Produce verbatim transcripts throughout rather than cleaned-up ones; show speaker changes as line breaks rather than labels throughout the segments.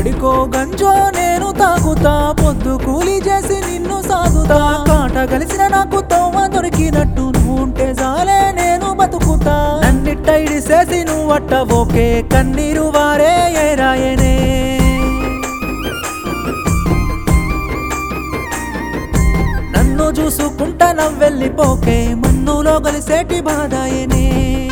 గడికో గంజో నేను తాగుతా, పొద్దు కూలి చేసి నిన్ను సాగుతా, కాట కలిసిన నాకు తోమ దొరికినట్టు నువ్వు ఉంటే చాలే నేను బతుకుతా, నన్నిట్ట ఇడిసేసి నువ్వట్ట ఓకే కన్నీరు వారే ఏరాయనే. నన్ను చూసుకుంటా నవ్వెళ్ళిపోకే మన్నులో కలిసేటి బాధాయనే.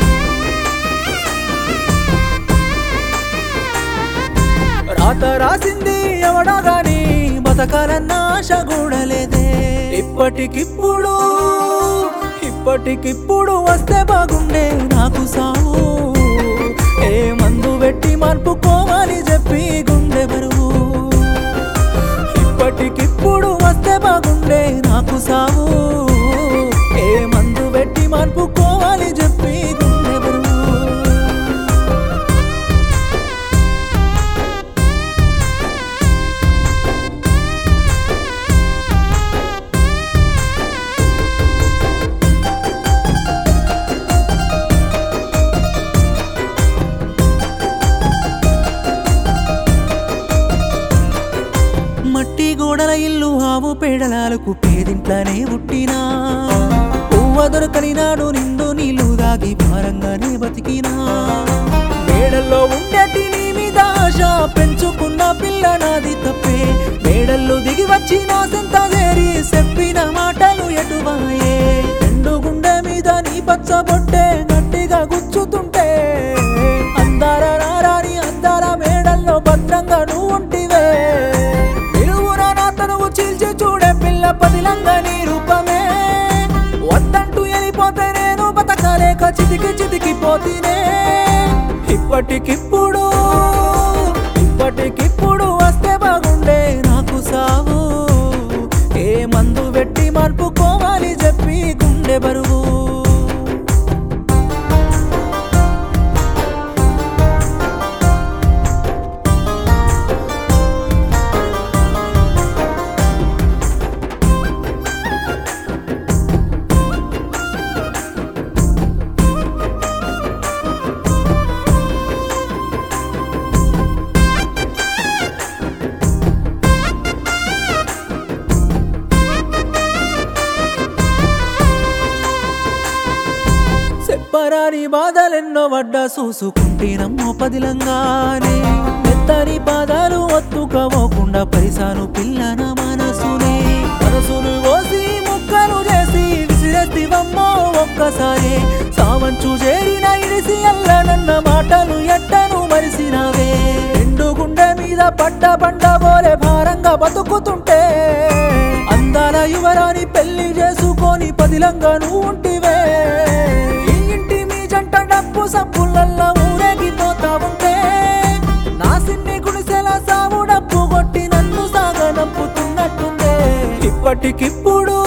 రాత రాసింది ఎవడా గాని బతకాలన్న ఆశ కూడలేదే. ఇప్పటికిప్పుడు ఇప్పటికిప్పుడు వస్తే బాగుండే నాకు సావు, ఏ మందు పెట్టి మార్పుకోవాలి చెప్పి గుండె బరువు. ఇప్పటికిప్పుడు వస్తే బాగుండే నాకు సావు, ఏ మందు పెట్టి మార్పుకోవాలి చెప్పి గుండె బరువు. మట్టి గోడల ఇల్లు ఆవు పేడలాలకు పేదింట్లనే పుట్టినా, పువ్వ దొరకని నాడు నిండు నీళ్లు దాగి భారంగానే బతికినా, మేడల్లో ఉండేటి నీ మీద ఆశ పెంచుకున్న పిల్ల నాది తప్పే, మేడల్లో దిగి వచ్చి నా సెంత చేరి చెప్పిన మాటలు ఎటువాయే. రెండు గుండె మీద నీ పచ్చబొట్టే గట్టిగా గుచ్చుతుంటే, అందార నారాని అందార మేడల్లో భద్రంగా నువ్వు ఉంటివే, చీల్చి చూడే పిల్ల పదిలంగా నీ రూపమే, వద్దంటూ వెళ్ళిపోతే నేను బతకలేక చితికి చితికిపోతీనే. ఇప్పటికిప్పుడు ఇప్పటికిప్పుడు వస్తే బాగుండే నాకు సావు, ఏ మందు పెట్టి మార్పుకోవాలి చెప్పి గుండె బరువు. చెప్పరాని బాధలెన్నో వడ్డా చూసుకుంటేనమ్మో పదిలంగానే, మెత్తని పాదాలు ఒత్తుకోకుండా పరిసాను పిల్లన మనసునే, మనసును కోసి ముక్కలు చేసి విసిరెత్తివమ్మో ఒక్కసారి, సావంచు చేరిన ఇడిసి అల్లనన్న మాటలు ఎట్టను మరిసినవే. రెండు గుండె మీద పడ్డ పండ బోలే భారంగా బతుకుతుంటే, అందాల యువరాని పెళ్లి చేసుకొని పదిలంగా నువ్వు ఉంటివే, డప్పు సప్పులల్లా ఊరేగిపోతా ఉంటే, నా సిన్ని గుడిసెల సావు డప్పు కొట్టి నన్ను సాగనంపుతున్నట్టుందే. ఇప్పటికిప్పుడు